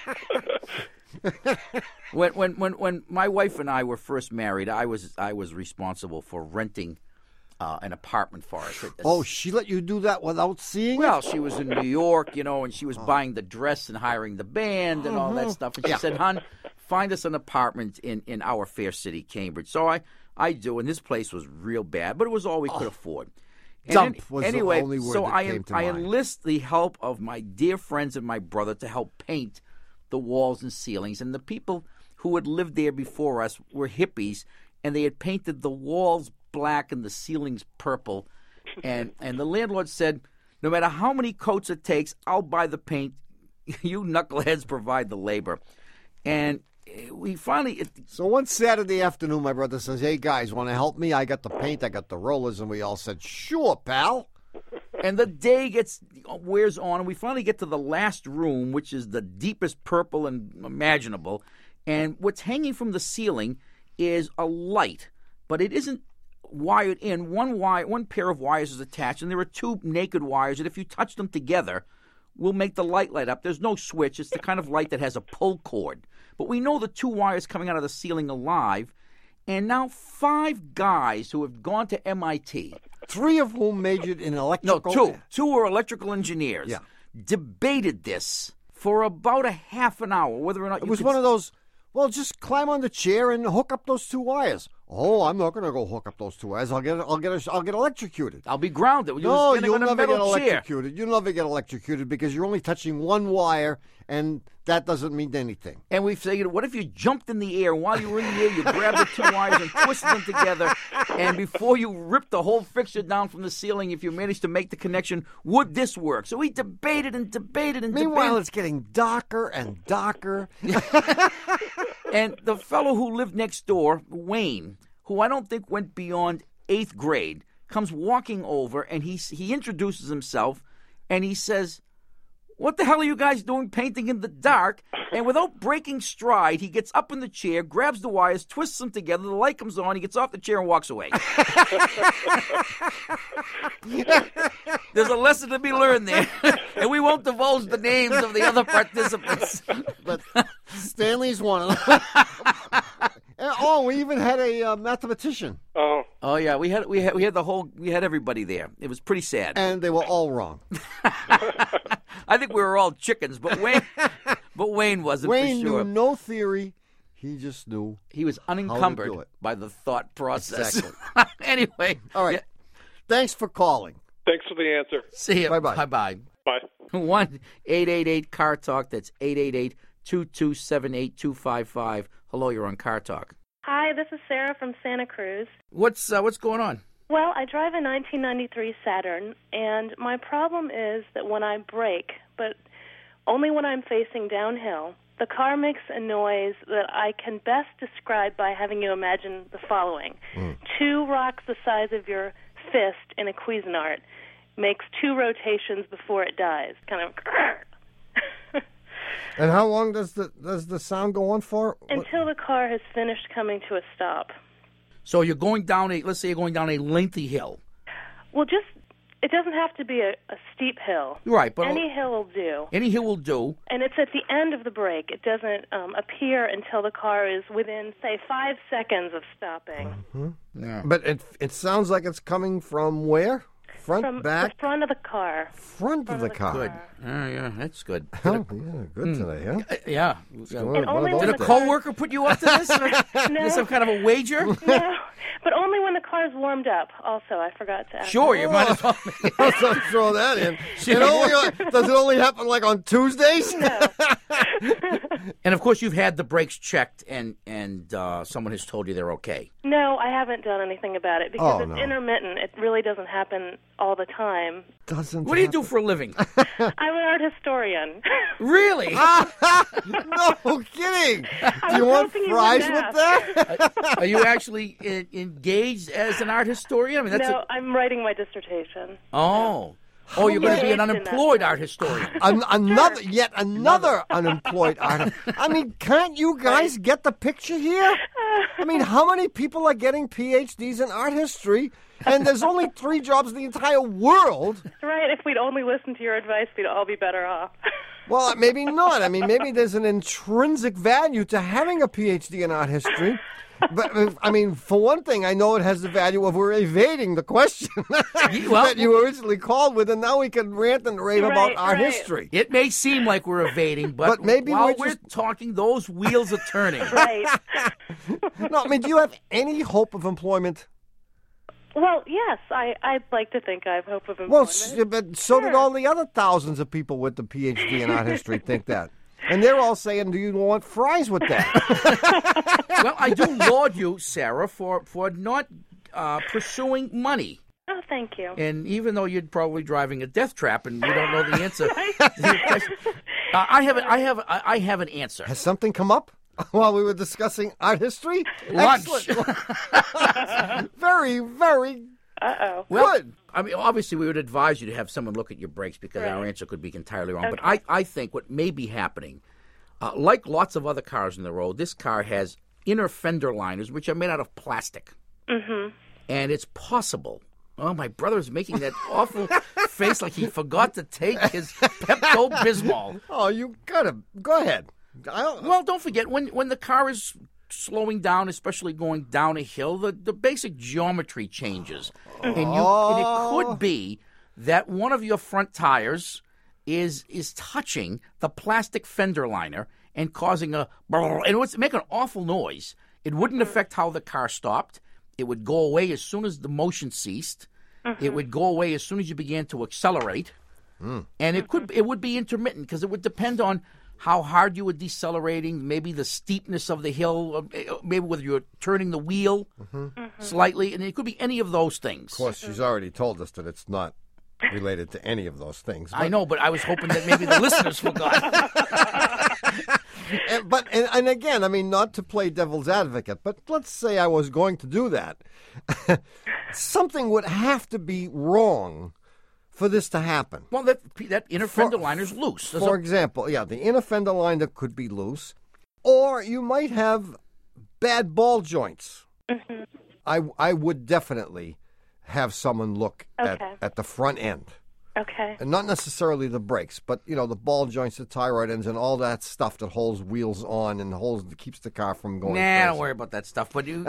when, when when when my wife and I were first married, I was I was responsible for renting uh, an apartment for us. It- Oh, she let you do that without seeing well, it? she was in New York, you know, and she was buying the dress and hiring the band and all that stuff. And she said, "Hon, find us an apartment in, in our fair city, Cambridge." So I, I do, and this place was real bad, but it was all we could afford. And Dump any- was the anyway, only word so that I, came to I mind. enlist the help of my dear friends and my brother to help paint the walls and ceilings. And the people who had lived there before us were hippies, and they had painted the walls black and the ceilings purple. And and the landlord said, "No matter how many coats it takes, I'll buy the paint. You knuckleheads provide the labor." And we finally... It, So one Saturday afternoon, my brother says, "Hey, guys, want to help me? I got the paint, I got the rollers." And we all said, "Sure, pal." And the day gets wears on, and we finally get to the last room, which is the deepest purple and imaginable. And what's hanging from the ceiling is a light, but it isn't wired in. One wire, one pair of wires is attached, and there are two naked wires that, if you touch them together, will make the light light up. There's no switch. It's the kind of light that has a pull cord. But we know the two wires coming out of the ceiling alive. And now five guys who have gone to M I T. Three of whom majored in No, electrical. two. Two were electrical engineers. Yeah. Debated this for about a half an hour, whether or not It you was could one of those, well, just climb on the chair and hook up those two wires. Oh, I'm not going to go hook up those two wires. I'll get, I'll get, I'll get electrocuted. I'll be grounded. You No, was getting you'll on a never get metal chair. electrocuted. You'll never get electrocuted because you're only touching one wire, and that doesn't mean anything. And we figured, what if you jumped in the air? While you were in the air, you grabbed the two wires and twisted them together. And before you ripped the whole fixture down from the ceiling, if you managed to make the connection, would this work? So we debated and debated and Meanwhile, debated. it's getting darker and darker. And the fellow who lived next door, Wayne, who I don't think went beyond eighth grade, comes walking over, and he he introduces himself, and he says, "What the hell are you guys doing painting in the dark?" And without breaking stride, he gets up in the chair, grabs the wires, twists them together, the light comes on, he gets off the chair and walks away. There's a lesson to be learned there, and we won't divulge the names of the other participants. But Stanley's one of them. And, oh, we even had a uh, mathematician, Oh, Oh yeah, we had we had we had the whole we had everybody there. It was pretty sad. and they were all wrong. I think we were all chickens, but Wayne, but Wayne wasn't Wayne for sure. knew no theory. He just knew. He was do unencumbered it. by the thought process. Exactly. Anyway, All right. yeah, Thanks for calling. thanks for the answer. see you. Bye-bye. Bye bye. Bye. One eight eight eight Car Talk. That's eight eight eight two two seven eight two five five. Hello, you're on Car Talk. Hi, this is Sarah from Santa Cruz. What's uh, what's going on? Well, I drive a nineteen ninety-three Saturn, and my problem is that when I brake, but only when I'm facing downhill, the car makes a noise that I can best describe by having you imagine the following. Mm. Two rocks the size of your fist in a Cuisinart makes two rotations before it dies. Kind of... And how long does the does the sound go on for? Until the car has finished coming to a stop. So you're going down a, let's say you're going down a lengthy hill. Well, just, it doesn't have to be a, a steep hill. Right, but any hill will do. Any hill will do. And it's at the end of the brake. It doesn't um, appear until the car is within, say, five seconds of stopping. Mm-hmm. Yeah. But it it sounds like it's coming from where? Front, from back? the front of the car. Front, front of the, the car. Good. Oh, yeah, that's good. Oh, yeah, good mm. today, huh? Uh, yeah. And only Did a co-worker put you up to this? No. Some kind of a wager? No, but only when the car's warmed up. Also, I forgot to ask. Sure, you oh. might as well. Also throw that in. It only, does it only happen like on Tuesdays? No. And of course, you've had the brakes checked, and and uh, someone has told you they're okay. No, I haven't done anything about it because oh, it's no. intermittent. It really doesn't happen all the time. Doesn't. What do you do for a living? I'm an art historian. Really? No kidding. Do you want fries with that? Are you actually in, engaged as an art historian? I mean, that's no, a... I'm writing my dissertation. Oh. Oh, you're going to be an unemployed art historian. An- another, yet another unemployed art. I mean, can't you guys get the picture here? I mean, how many people are getting P H Ds in art history? And there's only three jobs in the entire world. Right. If we'd only listened to your advice, we'd all be better off. Well, maybe not. I mean, maybe there's an intrinsic value to having a P H D in art history. But, I mean, for one thing, I know it has the value of we're evading the question well, that you originally called with, and now we can rant and rave right, about art right. history. It may seem like we're evading, but, but maybe while we're, we're just... talking, those wheels are turning. Right. No, I mean, do you have any hope of employment? Well, yes, I, I'd like to think I have hope of employment. Well, s- but so sure. did all the other thousands of people with the P H D in art history think that. And they're all saying, do you want fries with that? Well, I do laud you, Sarah, for, for not uh, pursuing money. Oh, thank you. And even though you're probably driving a death trap and you don't know the answer, uh, I have a, I have a, I have an answer. Has something come up while we were discussing art history? Lunch. Very, very Uh-oh. Well, good. I mean, obviously, we would advise you to have someone look at your brakes because right. our answer could be entirely wrong. Okay. But I, I think what may be happening, uh, like lots of other cars on the road, this car has inner fender liners, which are made out of plastic. Mm-hmm. And it's possible. Oh, my brother's making that awful face like he forgot to take his Pepto-Bismol. Oh, you gotta go ahead. I don't... Well, don't forget, when, when the car is slowing down, especially going down a hill, the, the basic geometry changes. And you Oh. and it could be that one of your front tires is is touching the plastic fender liner and causing a and it would make an awful noise. It wouldn't affect how the car stopped. It would go away as soon as the motion ceased. Mm-hmm. It would go away as soon as you began to accelerate. Mm. And it could it would be intermittent because it would depend on how hard you were decelerating, maybe the steepness of the hill, maybe whether you're turning the wheel mm-hmm. Mm-hmm. slightly, and it could be any of those things. Of course, she's already told us that it's not related to any of those things. I know, but I was hoping that maybe the listeners forgot. and, but and, and again, I mean, not to play devil's advocate, but let's say I was going to do that. Something would have to be wrong for this to happen. Well, that that inner fender liner's loose. There's For a- example, yeah, the inner fender liner could be loose, or you might have bad ball joints. Mm-hmm. I, I would definitely have someone look Okay. at, at the front end. Okay. And not necessarily the brakes, but, you know, the ball joints, the tie rod ends, and all that stuff that holds wheels on and holds keeps the car from going Nah, crazy. don't worry about that stuff. But you,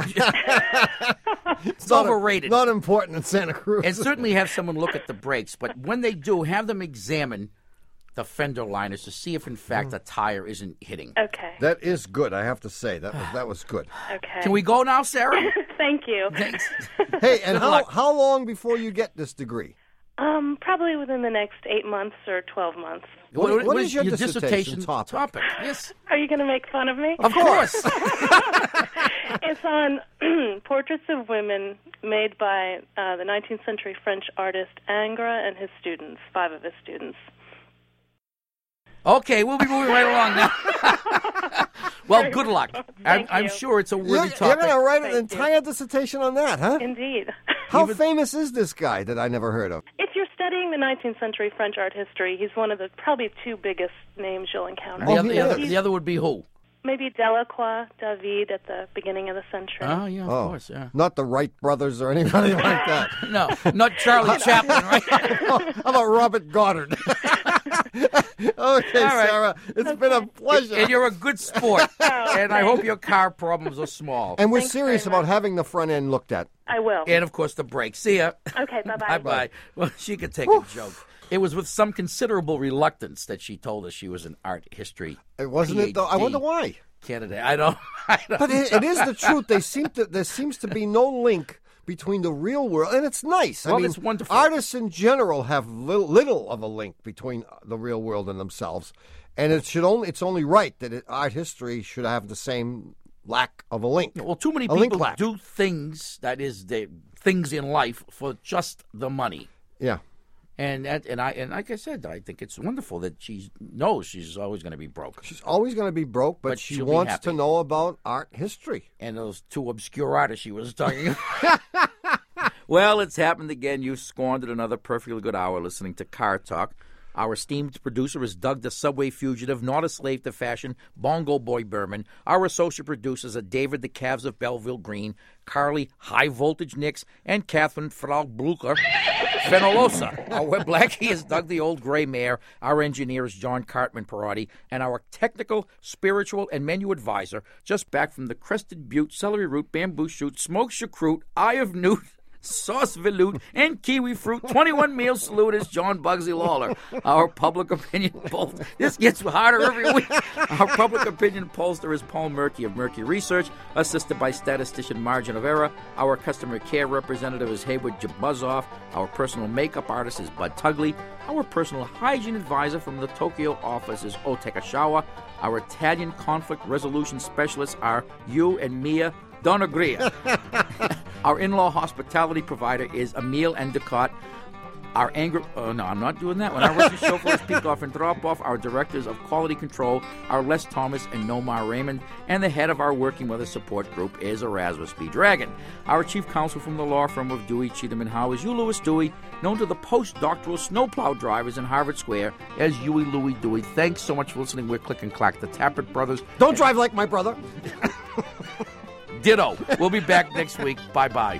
it's not overrated. A, not important in Santa Cruz. And certainly have someone look at the brakes. But when they do, have them examine the fender liners to see if, in fact, Mm. the tire isn't hitting. Okay. That is good, I have to say. That was that was good. Okay. Can we go now, Sarah? Thank you. Thanks. Hey, and Good how, luck. how long before you get this degree? Um, probably within the next eight months or twelve months. What, what, what is your, your dissertation, dissertation topic? topic? Yes. Are you going to make fun of me? Of course. It's on portraits of women made by uh, the nineteenth century French artist Ingres and his students, five of his students. Okay, we'll be moving right along now. Well, good luck. I'm, I'm sure it's a worthy You're, topic. you're going to write Thank an entire dissertation on that, huh? Indeed. How famous is this guy that I never heard of? If you're studying the nineteenth century French art history, he's one of the probably two biggest names you'll encounter. The, Oh, other, he the, other, is. the other would be who? Maybe Delacroix, David at the beginning of the century. Oh, yeah, of Oh, course, yeah. not the Wright brothers or anybody like that. No, not Charlie Chaplin, right? How about Robert Goddard? Okay, All right. Sarah, it's been a pleasure. And you're a good sport. Oh, And I hope your car problems are small. And we're Thanks serious very about having the front end looked at. I will. And, of course, the brakes. See ya. Okay, bye-bye. Bye-bye. Well, she could take a joke. It was with some considerable reluctance that she told us she was an art history It wasn't it though? I wonder why. candidate. I don't, I don't But it, it is the truth. They seem to. There seems to be no link between the real world, and it's nice. Well, I mean, it's wonderful. Artists in general have little, little of a link between the real world and themselves, and it should only. It's only right that it, art history should have the same lack of a link. Well, too many a link people lack. do things, that is, the things in life for just the money. Yeah. And that, and I and like I said, I think it's wonderful that she knows she's always going to be broke. She's always going to be broke, but, But she she'll be wants happy. to know about art history. And those two obscure artists she was talking about. Well, it's happened again. You squandered another perfectly good hour listening to Car Talk. Our esteemed producer is Doug the Subway Fugitive, not a slave to fashion, Bongo Boy Berman. Our associate producers are David the Calves of Belleville Green, Carly High Voltage Nix, and Catherine Frau Blucher Fenolosa. Our web blackie is Doug the Old Gray Mare. Our engineer is John Cartman Perotti. And our technical, spiritual, and menu advisor, just back from the Crested Butte, Celery Root, Bamboo Shoot, Smoked Choucroute, Eye of Newt, Sauce Veloute, and Kiwi Fruit, twenty-one Meal Salute is John Bugsy Lawler. Our public opinion poll. This gets harder every week. Our public opinion pollster is Paul Murky of Murky Research, assisted by statistician Margin of Error. Our customer care representative is Haywood Jabuzoff. Our personal makeup artist is Bud Tugley. Our personal hygiene advisor from the Tokyo office is Otekashawa. Our Italian conflict resolution specialists are you and Mia Donagria. Our in-law hospitality provider is Emil Endicott. Our anger... Oh, no, I'm not doing that one. Our rescue chauffeur is Pick Off and Drop Off. Our directors of quality control are Les Thomas and Nomar Raymond. And the head of our Working Mother support group is Erasmus B. Dragon. Our chief counsel from the law firm of Dewey, Cheatham, and Howe is Hugh Lewis Dewey, known to the postdoctoral snowplow drivers in Harvard Square as Huey Louie Dewey. Thanks so much for listening. We're Click and Clack, the Tappert Brothers. Don't drive like my brother. Ditto. We'll be back next week. Bye-bye.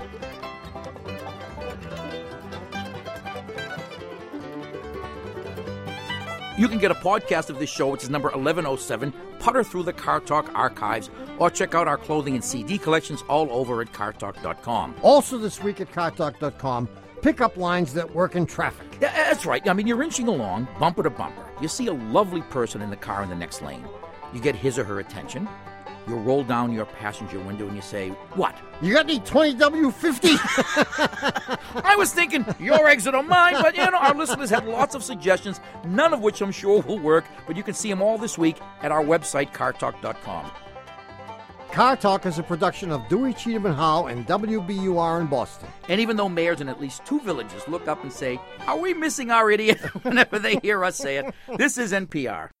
You can get a podcast of this show, which is number eleven oh seven, putter through the Car Talk archives, or check out our clothing and C D collections all over at car talk dot com. Also this week at car talk dot com, pickup lines that work in traffic. Yeah, that's right. I mean, you're inching along, bumper to bumper. You see a lovely person in the car in the next lane. You get his or her attention. You roll down your passenger window and you say, what? You got any twenty W fifty? I was thinking your exit or mine, but you know, our listeners had lots of suggestions, none of which I'm sure will work, but you can see them all this week at our website, car talk dot com. Car Talk is a production of Dewey, Cheatham, and Howe and W B U R in Boston. And even though mayors in at least two villages look up and say, are we missing our idiot whenever they hear us say it, this is N P R.